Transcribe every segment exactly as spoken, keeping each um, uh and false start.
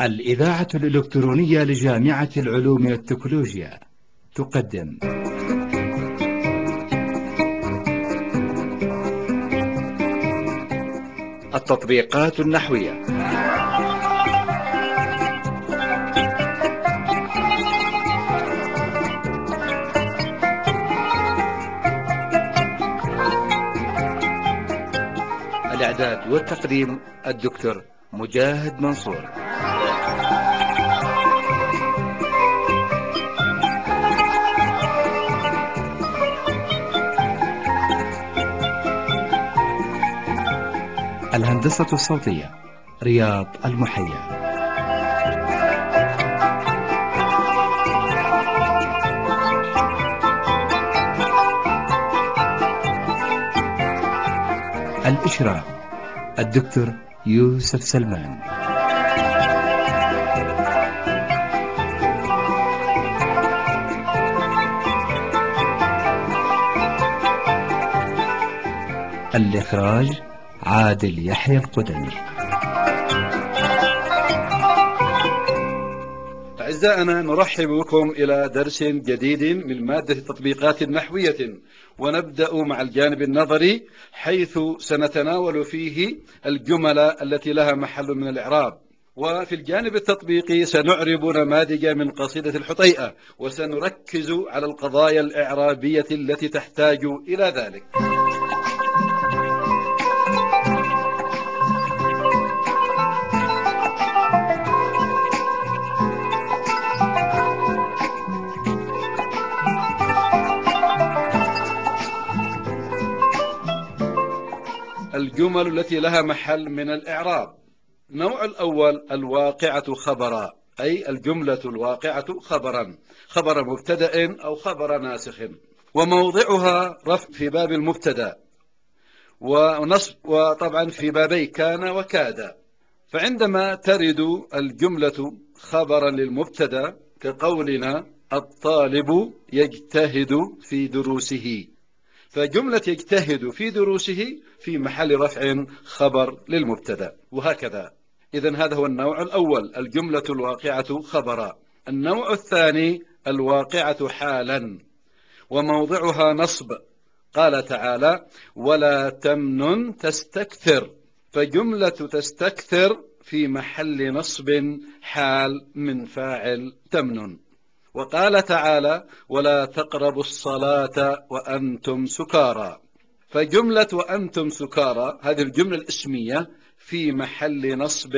الإذاعة الإلكترونية لجامعة العلوم والتكنولوجيا تقدم التطبيقات النحوية. الإعداد والتقديم الدكتور مجاهد منصور. الهندسة الصوتية رياض المحيا. الإشراف الدكتور يوسف سلمان. الإخراج عادل يحيى القدمي. أعزائنا، نرحب بكم إلى درس جديد من مادة التطبيقات النحوية، ونبدأ مع الجانب النظري حيث سنتناول فيه الجمل التي لها محل من الإعراب، وفي الجانب التطبيقي سنعرب نماذج من قصيدة الحطيئة، وسنركز على القضايا الإعرابية التي تحتاج إلى ذلك. الجمل التي لها محل من الإعراب. النوع الأول الواقعة خبرا، أي الجملة الواقعة خبرا، خبر مبتدأ أو خبر ناسخ، وموضعها رفع في باب المبتدأ، ونصب وطبعا في بابي كان وكاد. فعندما ترد الجملة خبرا للمبتدأ كقولنا الطالب يجتهد في دروسه، فجملة يجتهد في دروسه في محل رفع خبر للمبتدأ، وهكذا. إذن هذا هو النوع الأول، الجملة الواقعة خبرا. النوع الثاني الواقعة حالا، وموضعها نصب. قال تعالى ولا تمنن تستكثر، فجملة تستكثر في محل نصب حال من فاعل تمنن. وقال تعالى ولا تقربوا الصلاة وأنتم سكارى، فجملة وأنتم سكارى هذه الجملة الاسمية في محل نصب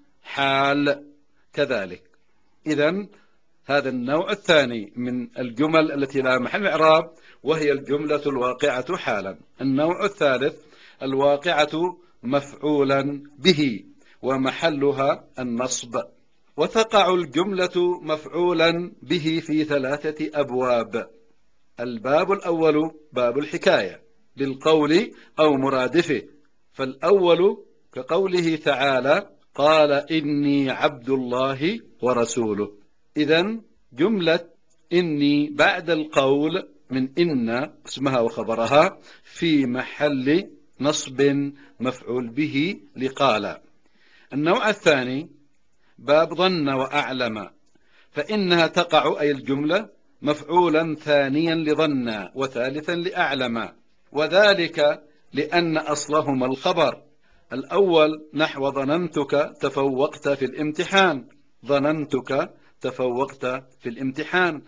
حال كذلك. إذن هذا النوع الثاني من الجمل التي لها محل إعراب، وهي الجملة الواقعة حالا. النوع الثالث الواقعة مفعولا به، ومحلها النصب. وتقع الجملة مفعولا به في ثلاثة أبواب. الباب الأول باب الحكاية بالقول أو مرادفه، فالأول كقوله تعالى قال إني عبد الله ورسوله. إذن جملة إني بعد القول من إن اسمها وخبرها في محل نصب مفعول به لقال. النوع الثاني باب ظن وأعلم، فإنها تقع أي الجملة مفعولا ثانيا لظن وثالثا لأعلم، وذلك لأن أصلهما الخبر. الأول نحو ظننتك تفوقت في الامتحان، ظننتك تفوقت في الامتحان،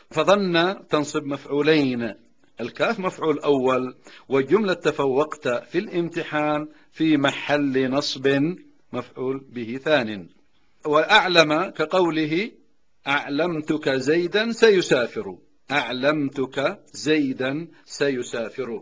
فظن تنصب مفعولين، الكاف مفعول أول، وجملة تفوقت في الامتحان في محل نصب مفعول به ثان. وأعلم كقوله أعلمتك زيدا سيسافر، أعلمتك زيدا سيسافر،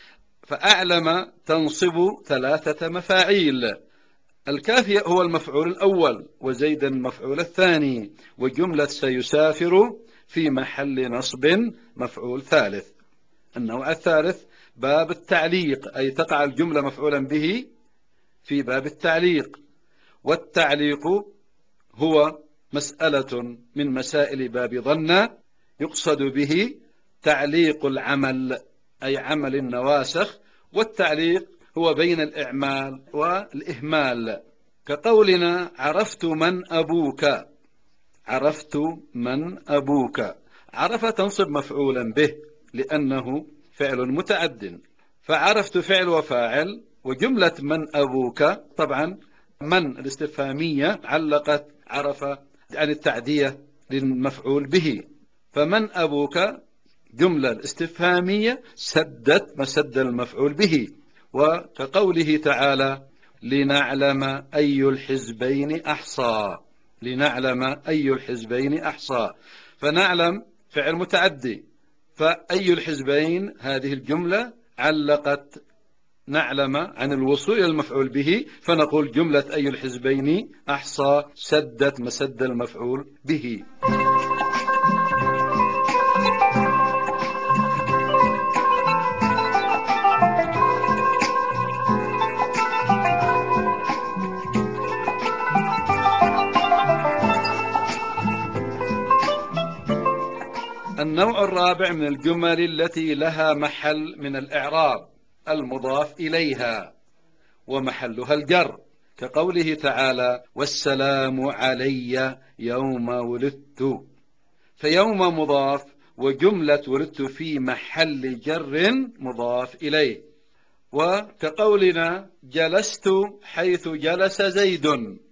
فأعلم تنصب ثلاثة مفاعيل، الكاف هو المفعول الأول، وزيدا المفعول الثاني، وجملة سيسافر في محل نصب مفعول ثالث. النوع الثالث باب التعليق، أي تقع الجملة مفعولا به في باب التعليق. والتعليق هو مسألة من مسائل باب ظن، يقصد به تعليق العمل أي عمل النواسخ، والتعليق هو بين الإعمال والإهمال. كقولنا عرفت من أبوك. عرفت من أبوك. عرف تنصب مفعولا به لأنه فعل متعد، فعرفت فعل وفاعل، وجملة من أبوك طبعا من الاستفهامية علقت عرف عن التعدية للمفعول به، فمن أبوك جملة الاستفهامية سدت مسد المفعول به. وكقوله تعالى لنعلم أي الحزبين أحصى. لنعلم أي الحزبين أحصى، فنعلم فعل متعدي، فأي الحزبين هذه الجملة علقت نعلم عن الوصول إلى المفعول به، فنقول جملة أي الحزبين أحصى سدت مسد المفعول به. النوع الرابع من الجمل التي لها محل من الإعراب المضاف إليها ومحلها الجر، كقوله تعالى والسلام علي يوم ولدت، فيوم مضاف وجملة ولدت في محل جر مضاف إليه. وكقولنا جلست حيث جلس زيد،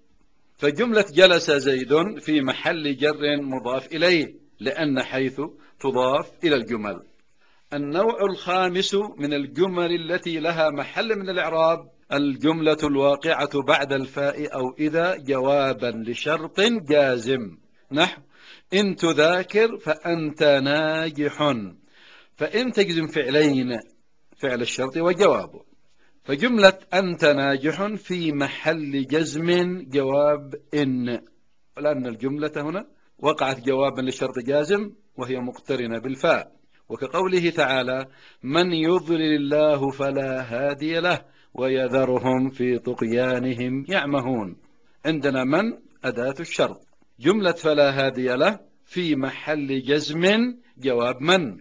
فجملة جلس زيد في محل جر مضاف إليه لأن حيث تضاف إلى الجمل. النوع الخامس من الجمل التي لها محل من الإعراب الجملة الواقعة بعد الفاء أو إذا جوابا لشرط جازم، نحو إن تذاكر فأنت ناجح، فإن تجزم فعلين، فعل الشرط وجوابه، فجملة أنت ناجح في محل جزم جواب إن، لأن الجملة هنا وقعت جوابا لشرط جازم وهي مقترنة بالفاء. وكقوله تعالى من يضلل الله فلا هادي له ويذرهم في طغيانهم يعمهون، عندنا من أداة الشرط، جملة فلا هادي له في محل جزم جواب من،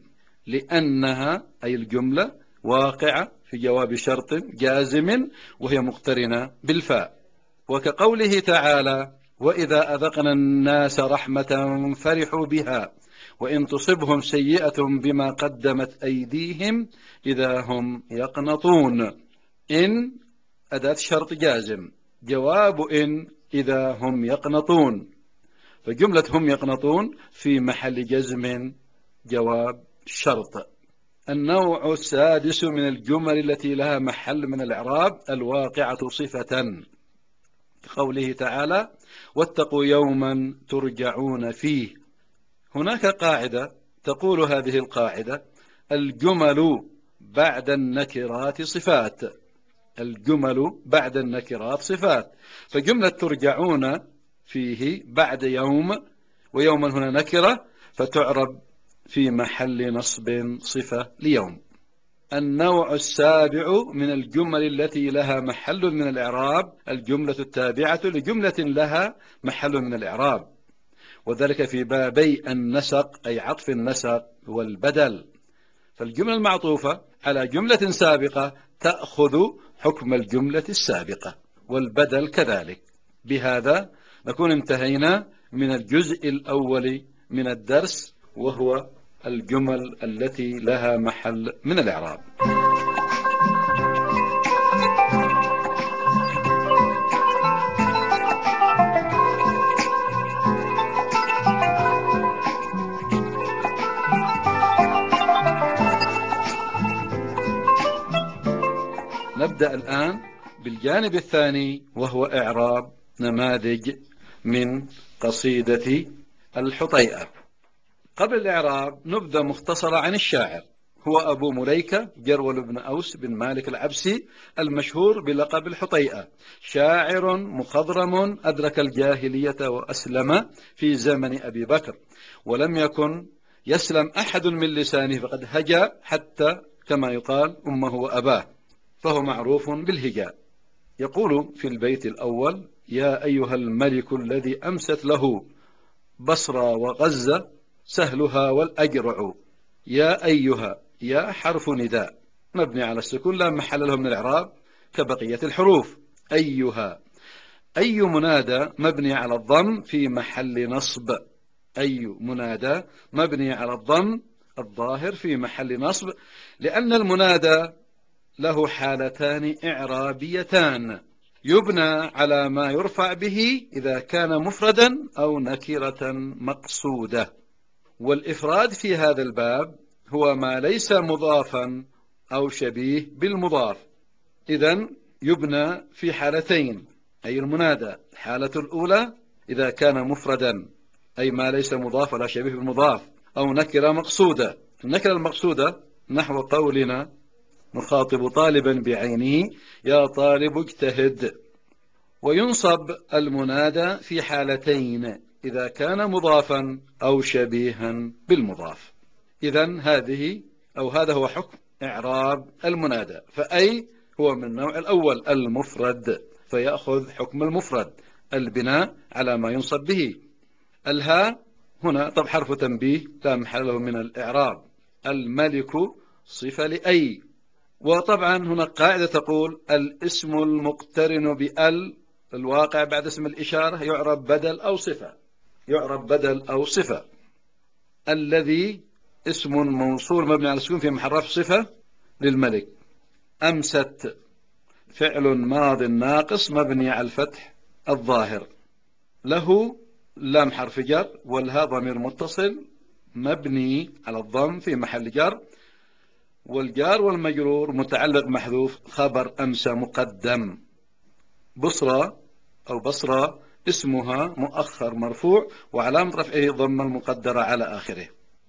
لأنها أي الجملة واقعة في جواب شرط جازم وهي مقترنة بالفاء. وكقوله تعالى وإذا أذقنا الناس رحمة فرحوا بها وإن تصبهم سيئة بما قدمت أيديهم إذا هم يقنطون، إن أداة شرط جازم جواب إن إذا هم يقنطون، فجملة هم يقنطون في محل جزم جواب شرط. النوع السادس من الجمل التي لها محل من الإعراب الواقعة صفة، قوله تعالى واتقوا يوما ترجعون فيه. هناك قاعدة تقول هذه القاعدة الجمل بعد النكرات صفات، الجمل بعد النكرات صفات، فجملة ترجعون فيه بعد يوم، ويوما هنا نكرة فتعرب في محل نصب صفة ليوم. النوع السابع من الجمل التي لها محل من الإعراب الجملة التابعة لجملة لها محل من الإعراب، وذلك في بابي النسق أي عطف النسق والبدل، فالجملة المعطوفة على جملة سابقة تأخذ حكم الجملة السابقة والبدل كذلك. بهذا نكون انتهينا من الجزء الأول من الدرس وهو الجمل التي لها محل من الإعراب. نبدأ الآن بالجانب الثاني وهو إعراب نماذج من قصيدة الحطيئة. قبل الإعراب نبذة مختصرة عن الشاعر، هو أبو مليكة جرول بن أوس بن مالك العبسي المشهور بلقب الحطيئة، شاعر مخضرم أدرك الجاهلية وأسلم في زمن أبي بكر، ولم يكن يسلم أحد من لسانه فقد هجا حتى كما يقال أمه وأباه، فهو معروف بالهجاء. يقول في البيت الأول يا أيها الملك الذي أمست له بصرى وغزة سهلها والأجرع، يا أيها يا حرف نداء مبني على السكون لا محل له من الإعراب كبقية الحروف، أيها أي منادى مبني على الضم في محل نصب. أي منادى مبني على الضم الظاهر في محل نصب، لأن المنادى له حالتان إعرابيتان: يبنى على ما يرفع به إذا كان مفردا أو نكرة مقصودة. والإفراد في هذا الباب هو ما ليس مضافا أو شبيه بالمضاف. إذن يبنى في حالتين، أي المنادى الحالة الأولى إذا كان مفردا، أي ما ليس مضاف ولا شبيه بالمضاف، أو نكرة مقصودة. النكرة المقصودة نحو قولنا نخاطب طالبا بعينه: يا طالب اجتهد. وينصب المنادى في حالتين: إذا كان مضافا أو شبيها بالمضاف. إذن هذه أو هذا هو حكم إعراب المنادى. فأي هو من النوع الأول المفرد، فيأخذ حكم المفرد، البناء على ما ينصب به. الهاء هنا طب حرف تنبيه لا محل له من الإعراب. الملك صفة لأي. وطبعا هنا قاعدة تقول: الاسم المقترن بأل الواقع بعد اسم الإشارة يعرب بدل أو صفة، يعرب بدل أو صفة. الذي اسم موصول مبني على السكون في محل رفع صفة للملك. أمست فعل ماض ناقص مبني على الفتح الظاهر. له لام حرف جر، والها ضمير متصل مبني على الضم في محل جر، والجار والمجرور متعلق محذوف خبر أمس مقدم. بصرى أو بصرى اسمها مؤخر مرفوع وعلامة رفعه ضمة المقدرة على آخره.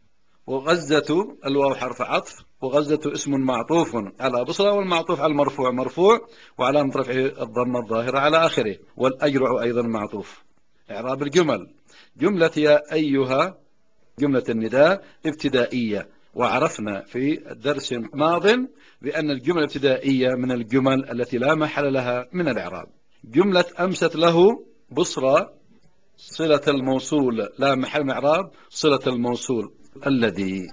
وغزة الواو حرف عطف، وغزة اسم معطوف على بصرى، والمعطوف على المرفوع مرفوع وعلامة رفعه الضمة الظاهرة على آخره. والأجرع أيضا معطوف. إعراب الجمل: جملة يا أيها جملة النداء ابتدائية، وعرفنا في الدرس ماض بأن الجملة الابتدائية من الجمل التي لا محل لها من الإعراب. جملة أمست له بصرى صلة الموصول لا محل من الإعراب، صلة الموصول الذي.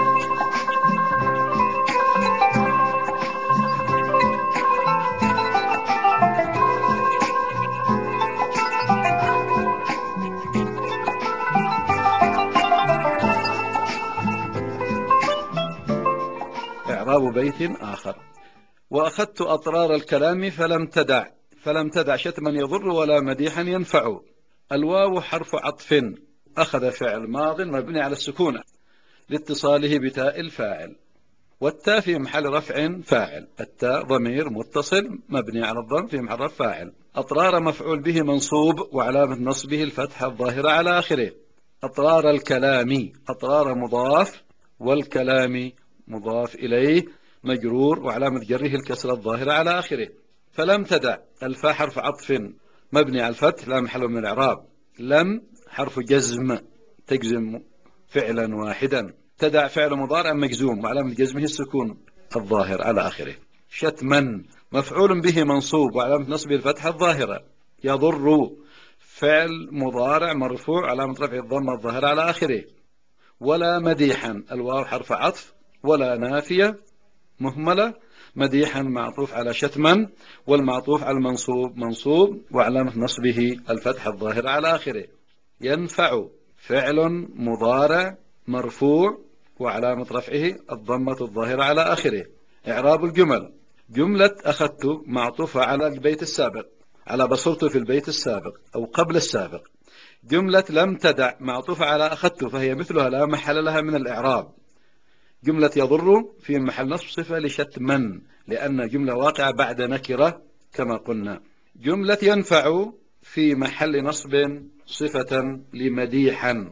إعراب بيت آخر: وأخذت أطرار الكلام فلم تدع. فلم تدع شتما يضر ولا مديحا ينفع. الواو حرف عطف، أخذ فعل ماض مبني على السكون لاتصاله بتاء الفاعل، والتاء في محل رفع فاعل. التاء ضمير متصل مبني على الضم في محل رفع فاعل. أطرار مفعول به منصوب وعلامة نصبه الفتحة الظاهرة على آخره. أطرار الكلام أطرار مضاف، والكلام مضاف إليه مجرور وعلامة جره الكسرة الظاهرة على آخره. فلم تدع الفاء حرف عطف مبني على الفتح لا محل من الإعراب. لم حرف جزم تجزم فعلا واحدا. تدع فعل مضارع مجزوم وعلامة جزمه السكون الظاهر على آخره. شتما مفعول به منصوب وعلامة نصبه الفتحة الظاهرة. يضر فعل مضارع مرفوع علامة رفع الضمة الظاهرة على آخره. ولا مديحا الواو حرف عطف، ولا نافية مهملة، مديحا معطوف على شتما، والمعطوف على المنصوب منصوب وعلامة نصبه الفتحة الظاهرة على آخره. ينفع فعل مضارع مرفوع وعلامة رفعه الضمة الظاهرة على آخره. إعراب الجمل: جملة أخذت معطوفة على البيت السابق، على بصرت في البيت السابق أو قبل السابق. جملة لم تدع معطوفة على أخذت، فهي مثلها لا محل لها من الإعراب. جملة يضر في محل نصب صفة لشتما، لأن جملة واقعة بعد نكرة كما قلنا. جملة ينفع في محل نصب صفة لمديحا.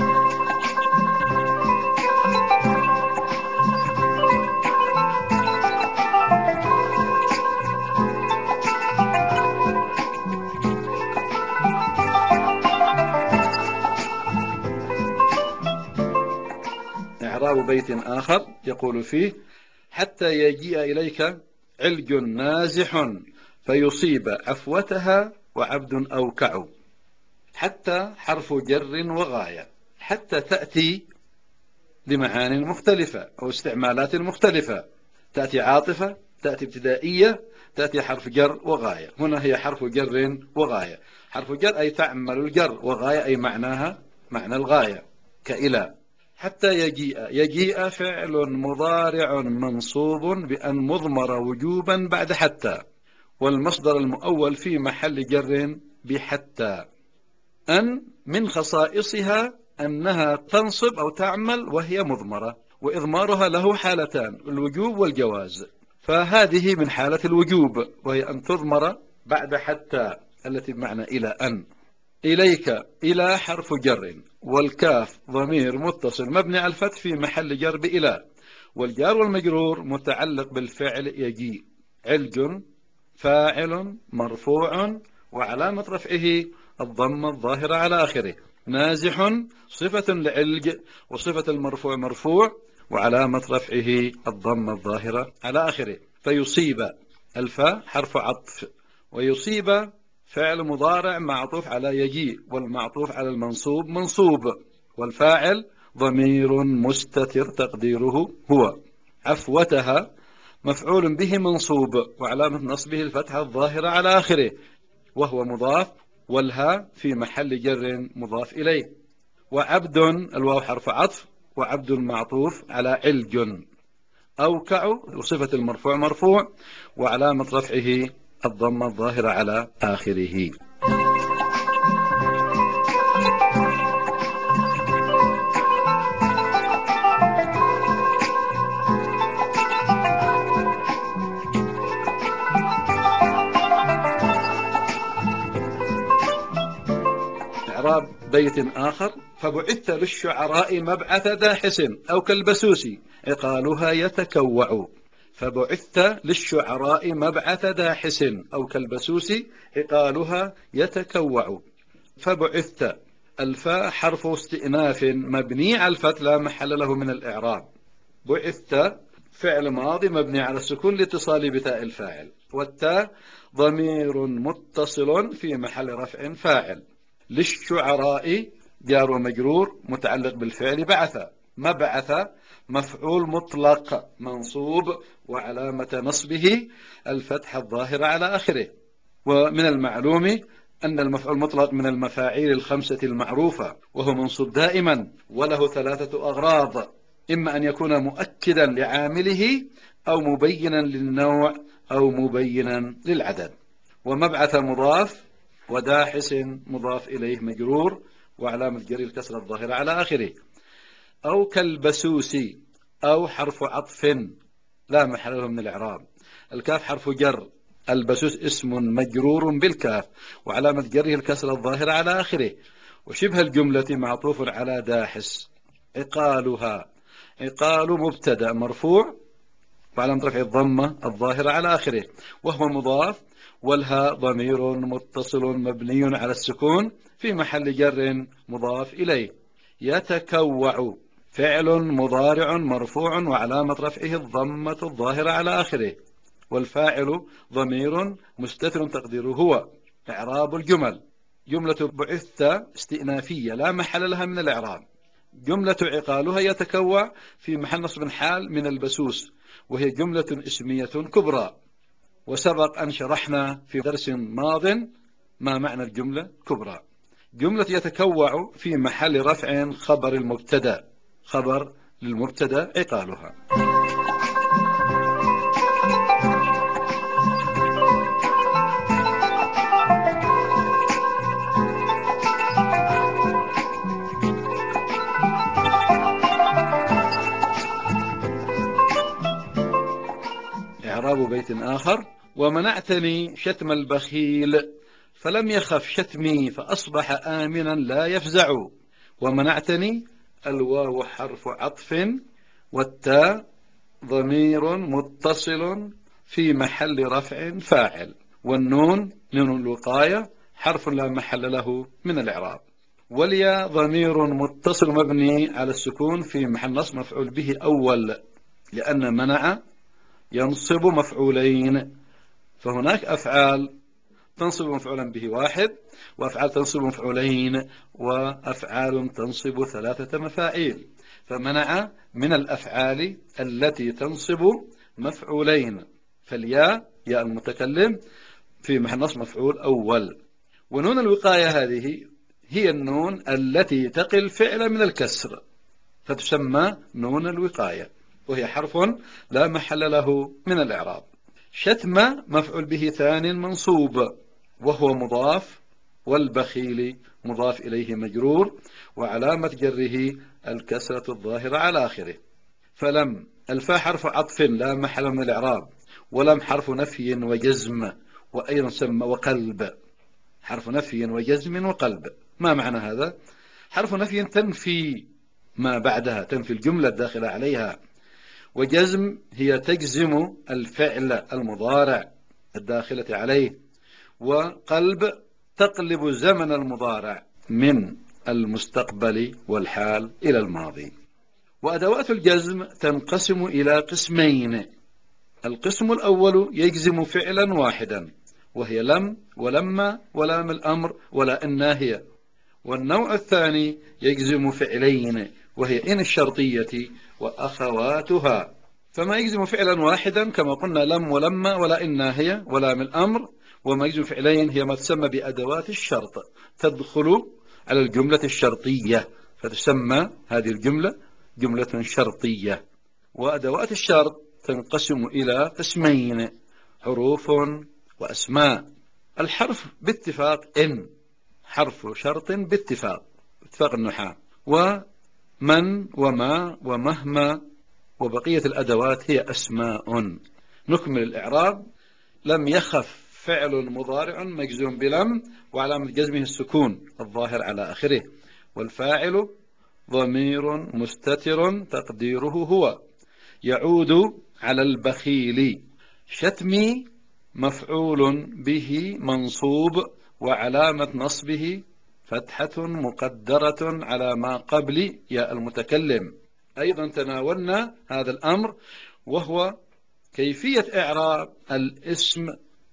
إعراب بيت آخر يقول فيه: حتى يجيء إليك علج نازح فيصيب عفوتها وعبد أوكع. حتى حرف جر وغاية. حتى تأتي لمعان مختلفة أو استعمالات مختلفة. تأتي عاطفة، تأتي ابتدائية، تأتي حرف جر وغاية. هنا هي حرف جر وغاية. حرف جر أي تعمل الجر، وغاية أي معناها معنى الغاية كإلى. حتى يجيء، يجيء فعل مضارع منصوب بأن مضمر وجوبا بعد حتى، والمصدر المؤول في محل جر بحتى. أن من خصائصها أنها تنصب أو تعمل وهي مضمرة، وإضمارها له حالتان، الوجوب والجواز. فهذه من حالة الوجوب، وهي أن تضمر بعد حتى التي بمعنى إلى أن. إليك، إلى حرف جر، والكاف ضمير متصل مبني على الفتح في محل جر بإلى، والجار والمجرور متعلق بالفعل يجيء. علج فاعل مرفوع وعلامة رفعه الضمة الظاهرة على آخره. نازح صفة لعلج، وصفة المرفوع مرفوع وعلامة رفعه الضمة الظاهرة على آخره. فيصيب، الفاء حرف عطف، ويصيب فعل مضارع معطوف على يجيء، والمعطوف على المنصوب منصوب، والفاعل ضمير مستتر تقديره هو. عفوتها مفعول به منصوب وعلامة نصبه الفتحة الظاهرة على آخره، وهو مضاف، والها في محل جر مضاف إليه. وعبد، الواو حرف عطف، وعبد معطوف على علج. أوكع وصفة المرفوع مرفوع وعلامة رفعه الضمة الظاهرة على آخره. إعراب بيت آخر: فبعثت للشعراء مبعث داحس أو كالبسوس عقالها يتكوع. فبعثت للشعراء مبعث داحس أو كالبسوس عقالها يتكوع. فبعثت، الفاء حرف استئناف مبني على الفتح لا محل له من الإعراب. بعثت فعل ماضي مبني على السكون لاتصال بتاء الفاعل، والتاء ضمير متصل في محل رفع فاعل. للشعراء جار ومجرور متعلق بالفعل بعث. مبعث مفعول مطلق منصوب وعلامة نصبه الفتحة الظاهرة على آخره. ومن المعلوم أن المفعول المطلق من المفاعيل الخمسة المعروفة، وهو منصوب دائما، وله ثلاثة أغراض: إما أن يكون مؤكدا لعامله، أو مبينا للنوع، أو مبينا للعدد. ومبعث مضاف، وداحس مضاف إليه مجرور وعلامة جر الكسرة الظاهرة على آخره. أو كالبسوس، أو حرف عطف لا محل له من الإعراب. الكاف حرف جر، البسوس اسم مجرور بالكاف وعلامة جره الكسرة الظاهرة على آخره. وشبه الجملة معطوف على داحس. عقالها، عقال مبتدأ مرفوع وعلامة رفع الضمة الظاهرة على آخره، وهو مضاف، والهاء ضمير متصل مبني على السكون في محل جر مضاف إليه. يتكوع فعل مضارع مرفوع وعلامة رفعه الضمة الظاهرة على آخره، والفاعل ضمير مستتر تقديره هو. إعراب الجمل: جملة بعثت استئنافية لا محل لها من الإعراب. جملة عقالها يتكوع في محل نصب حال من البسوس، وهي جملة اسمية كبرى. وسبق أن شرحنا في درس ماض ما معنى الجملة كبرى. جملة يتكوع في محل رفع خبر المبتدا، خبر للمبتدا عقالها. إعراب بيت آخر: ومنعتني شتم البخيل فلم يخف شتمي فأصبح آمنا لا يفزع. ومنعتني، الواو حرف عطف، والتاء ضمير متصل في محل رفع فاعل، والنون نون الوقاية حرف لا محل له من الإعراب. والياء ضمير متصل مبني على السكون في محل نصب مفعول به أول، لأن منع ينصب مفعولين، فهناك أفعال تنصب مفعولا به واحد، وأفعال تنصب مفعولين، وأفعال تنصب ثلاثة مفاعيل. فمنع من الأفعال التي تنصب مفعولين، فالياء ياء المتكلم في محل نصب مفعول أول. ونون الوقاية هذه هي النون التي تقي الفعل من الكسر، فتسمى نون الوقاية، وهي حرف لا محل له من الإعراب. شتم مفعول به ثاني منصوب وهو مضاف، والبخيل مضاف إليه مجرور، وعلامة جره الكسرة الظاهرة على آخره. فلم الفاء حرف عطف لا محل من الإعراب، ولم حرف نفي وجزم، وأيضا سمى وقلب، حرف نفي وجزم وقلب. ما معنى هذا؟ حرف نفي تنفي ما بعدها، تنفي الجملة الداخلة عليها، وجزم هي تجزم الفعل المضارع الداخلة عليه، وقلب تقلب زمن المضارع من المستقبل والحال إلى الماضي. وأدوات الجزم تنقسم إلى قسمين. القسم الأول يجزم فعلا واحدا، وهي لم ولما ولام الأمر ولا الناهية. والنوع الثاني يجزم فعلين، وهي إن الشرطية وأخواتها. فما يجزم فعلا واحدا كما قلنا لم ولما ولا الناهية ولام الأمر، وما يجزم فعلين هي ما تسمى بأدوات الشرط، تدخل على الجملة الشرطية، فتسمى هذه الجملة جملة شرطية. وأدوات الشرط تنقسم إلى قسمين: حروف وأسماء. الحرف باتفاق إن حرف شرط باتفاق اتفاق النحاة، ومن وما ومهما، وبقية الأدوات هي أسماء. نكمل الإعراب. لم يخف فعل مضارع مجزوم بلم، وعلامة جزمه السكون الظاهر على آخره، والفاعل ضمير مستتر تقديره هو، يعود على البخيل. شتمي مفعول به منصوب، وعلامة نصبه فتحة مقدرة على ما قبل ياء المتكلم. أيضا تناولنا هذا الأمر، وهو كيفية إعراب الاسم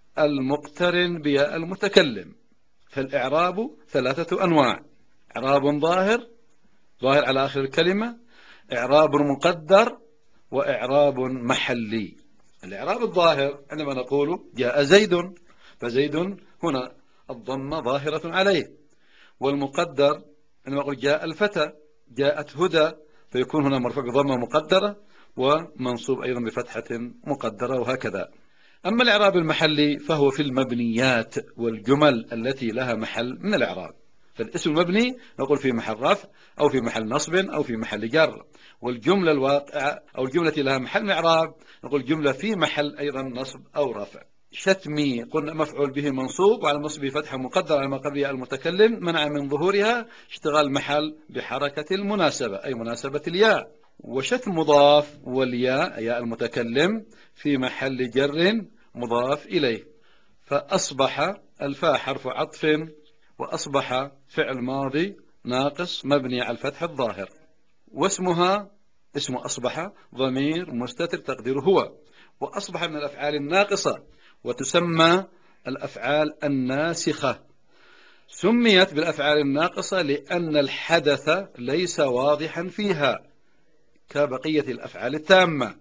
المقترن بياء المتكلم. فالإعراب ثلاثة أنواع: إعراب ظاهر ظاهر على آخر الكلمة، إعراب مقدر، وإعراب محلي. الإعراب الظاهر عندما نقول جاء زيد، فزيد هنا الضمة ظاهرة عليه. والمقدر عندما نقول جاء الفتى، جاءت هدى، فيكون هنا مرفوع بضمة مقدرة ومنصوب أيضا بفتحة مقدرة، وهكذا. أما الإعراب المحلي فهو في المبنيات والجمل التي لها محل من الإعراب. فالاسم المبني نقول في محل رفع أو في محل نصب أو في محل جر، والجملة الواقعة أو الجملة التي لها محل من إعراب نقول جملة في محل أيضا نصب أو رفع. شتمي قلنا مفعول به منصوب، وعلى نصبه فتحة مقدرة على ما قبل المتكلم، منع من ظهورها اشتغال محل بحركة المناسبة أي مناسبة الياء. وشتم مضاف، والياء ياء المتكلم في محل جر مضاف إليه، فأصبح الفاء حرف عطف، وأصبح فعل ماضي ناقص مبني على الفتح الظاهر. واسمها اسم أصبح ضمير مستتر تقديره هو، وأصبح من الأفعال الناقصة، وتسمى الأفعال الناسخة. سميت بالأفعال الناقصة لأن الحدث ليس واضحا فيها كبقية الأفعال التامة.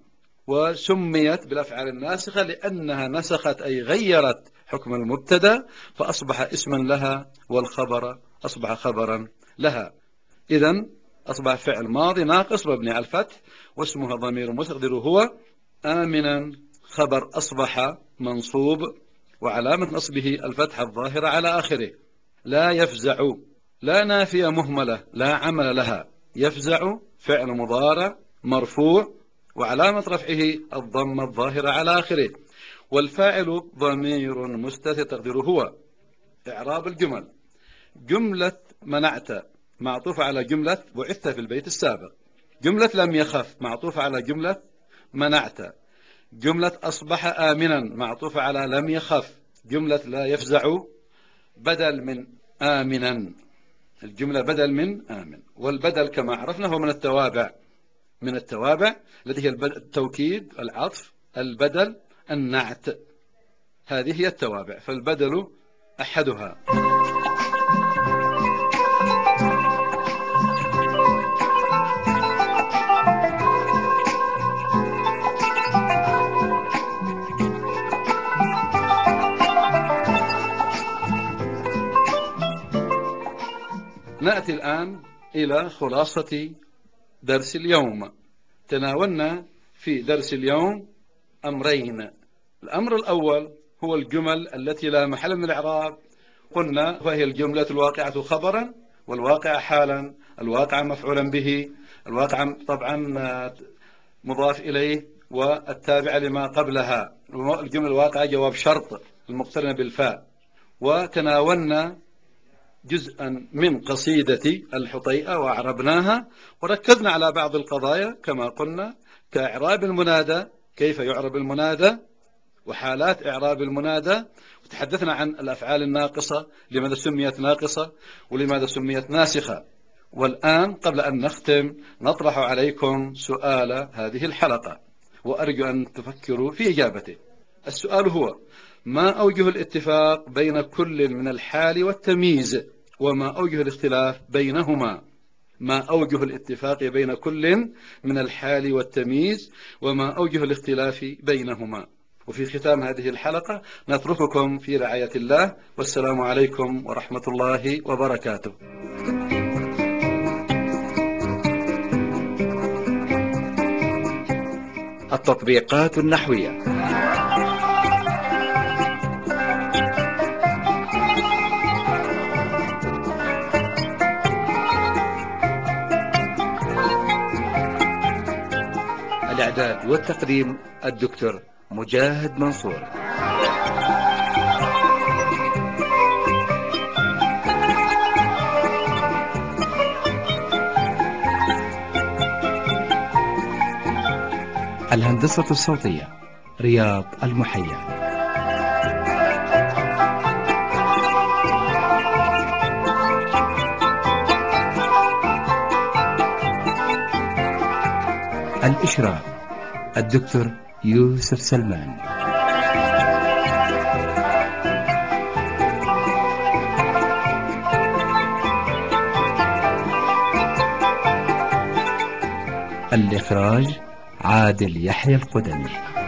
وسميت بالأفعال الناسخة لأنها نسخت أي غيرت حكم المبتدا، فأصبح اسما لها، والخبر أصبح خبرا لها. إذن أصبح فعل ماضي ناقص مبني على الفتح، واسمها ضمير مستتر هو. آمنا خبر أصبح منصوب، وعلامة نصبه الفتحة الظاهرة على آخره. لا يفزع لا نافية مهملة لا عمل لها. يفزع فعل مضارع مرفوع، وعلامة رفعه الضمة الظاهرة على آخره. والفاعل ضمير مستتر تقديره هو. إعراب الجمل: جملة منعت معطوفة على جملة بعثت في البيت السابق. جملة لم يخف معطوفة على جملة منعت. جملة أصبح آمنا معطوفة على لم يخف. جملة لا يفزع بدل من آمنا، الجملة بدل من آمن. والبدل كما عرفنا هو من التوابع، من التوابع التي هي التوكيد، العطف، البدل، النعت، هذه هي التوابع، فالبدل أحدها. نأتي الآن إلى خلاصة درس اليوم. تناولنا في درس اليوم أمرين. الأمر الأول هو الجمل التي لا محل من الإعراب. قلنا وهي الجملة الواقعة خبرا، والواقع حالا، الواقع مفعولا به، الواقع طبعا مضاف إليه، والتابع لما قبلها. الجملة الواقعة جواب شرط المقترنة بالفاء. وتناولنا جزءا من قصيدة الحطيئة وأعربناها، وركزنا على بعض القضايا كما قلنا، كإعراب المنادى، كيف يعرب المنادى، وحالات إعراب المنادى. وتحدثنا عن الأفعال الناقصة، لماذا سميت ناقصة ولماذا سميت ناسخة. والآن قبل أن نختم نطرح عليكم سؤال هذه الحلقة، وأرجو أن تفكروا في إجابته. السؤال هو: ما أوجه الاتفاق بين كل من الحال والتمييز، وما أوجه الاختلاف بينهما؟ ما أوجه الاتفاق بين كل من الحال والتمييز، وما أوجه الاختلاف بينهما؟ وفي ختام هذه الحلقة نترككم في رعاية الله، والسلام عليكم ورحمة الله وبركاته. التطبيقات النحوية. الإعداد والتقديم الدكتور مجاهد منصور. الهندسة الصوتية رياض المحيا. الإشراف الدكتور يوسف سلمان. الإخراج عادل يحيى القدمي.